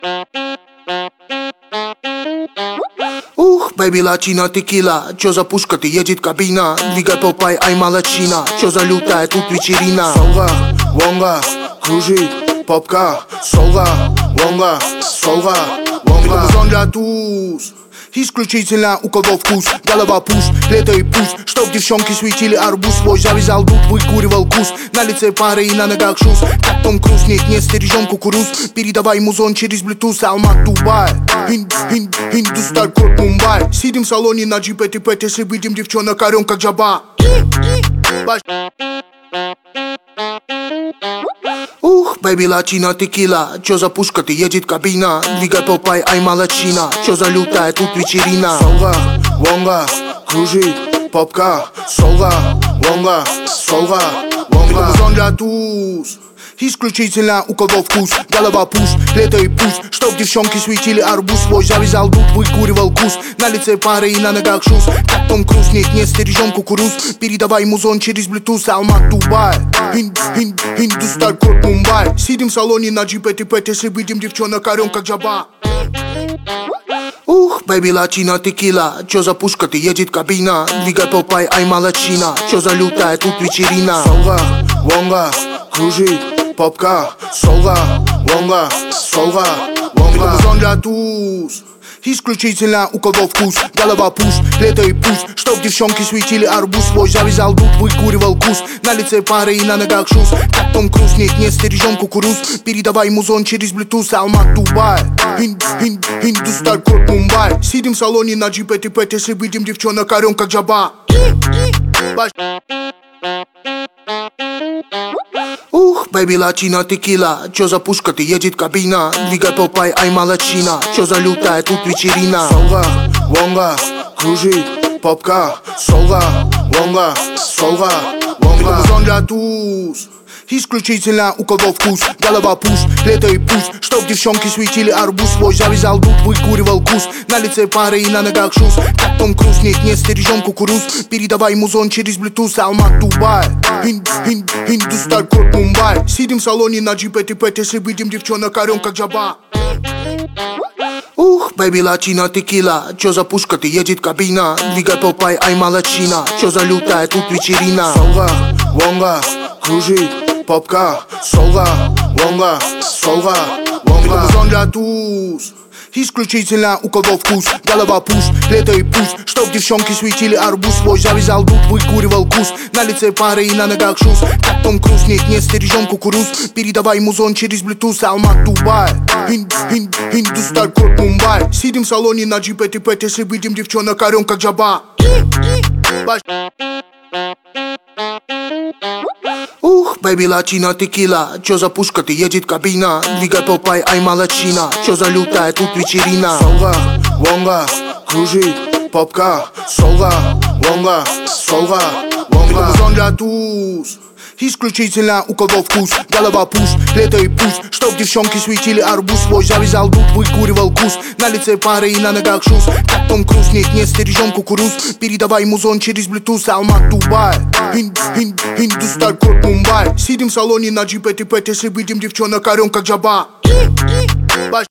Ух, бэйби, латина, текила. Чё за пушка, ты едет кабина. Двигай попай, ай, молодчина. Чё за лютая тут вечерина. Солга, вонга, кружит попка. Солга, вонга, солга, вонга. Музон для туз. Исключительно у кого вкус. Голова пуш, лето и пусть. Чтоб девчонки светили арбуз. Свой завязал дух, выкуривал кус. На лице пары и на ногах шуз. Как Том Круз, нет, не стережем кукуруз. Передавай музон через Bluetooth. Алмат, Дубай, Индусталь, код Мумбай. Сидим в салоне на джипе, типет. Если видим девчонок, орем как жаба. Ух, бэйби, латина, текила. Чё за пушка, ты едет кабина. Двигай попай, ай, молодчина. Чё за лютая тут вечерина. Солга, вонга, кружит попка. Солга, вонга, солга, вонга. Музон для туз. Исключительно у кого вкус. Голова пуш, лето и пусть. Чтоб девчонки светили арбуз. Свой завязал дух, выкуривал кус. На лице пары и на ногах шуз. Как Том Круз, нет, не стережем кукуруз. Передавай музон через Bluetooth. Алмат, Дубай, Индусталь, код Мумбай. Сидим в салоне на джипе, типет. Если видим девчонок, орем как жаба. Ух, бэйби, латина, текила. Чё за пушка, ты едет кабина. Двигай попай, ай, молодчина. Чё за лютая тут вечерина. Солга, вонга, кружит попка. Солга, вонга, солга, вонга. Музон для туз. Исключительно у кого вкус. Голова пуш, лето и пусть. Чтоб девчонки светили арбуз. Свой завязал дух, выкуривал кус. На лице пары и на ногах шуз. Как Том Круз, нет, не стережем кукуруз. Передавай музон через Bluetooth. Алмат, Дубай, Индусталь, код Мумбай. Сидим в салоне на джипе, типет. Если видим девчонок, орем как жаба. Ух, бэйби, латина, текила. Чё за пушка, ты едет кабина. Двигай попай, ай, молодчина. Чё за лютая тут вечерина. Солга, вонга, кружит попка. Солга, вонга, солга, вонга. Музон для туз. Исключительно у кого вкус. Голова пуш, лето и пусть. Чтоб девчонки светили арбуз. Свой завязал дух, выкуривал кус. На лице пары и на ногах шуз. Как Том Круз, нет, не стережем кукуруз. Передавай музон через Bluetooth. Алмат, Дубай, Индусталь, код Мумбай. Сидим в салоне на джипе, типет. Если видим девчонок, орем как жаба. Ух, бэйби, латина, текила. Чё за пушка, ты едет кабина. Двигай попай, ай, молодчина. Чё за лютая тут вечерина. Солга, вонга, кружит попка. Солга, вонга, солга, вонга. Музон для туз. Исключительно у кого вкус. Голова пуш, лето и пусть. Чтоб девчонки светили арбуз. Свой завязал дух, выкуривал кус. На лице пары и на ногах шуз. Как Том Круз, нет, не стережем кукуруз. Передавай музон через Bluetooth. Алмат, Дубай, Индусталь, код Мумбай. Сидим в салоне на джипе, типет. Если видим девчонок, орем как жаба. Ух, бэйби, латина, текила. Чё за пушка, ты едет кабина. Двигай попай, ай, молодчина. Чё за лютая тут вечерина. Солга, вонга, кружит попка. Солга, вонга, солга, вонга. Музон для туз. Исключительно у кого вкус. Голова пуш, лето и пусть. Чтоб девчонки светили арбуз. Свой завязал дух, выкуривал кус. На лице пары и на ногах шуз. Как Том Круз, нет, не стережем кукуруз. Передавай музон через Bluetooth. Алмат, Дубай, Индусталь, код Мумбай. Сидим в салоне на джипе, типет. Если видим девчонок, орем как жаба.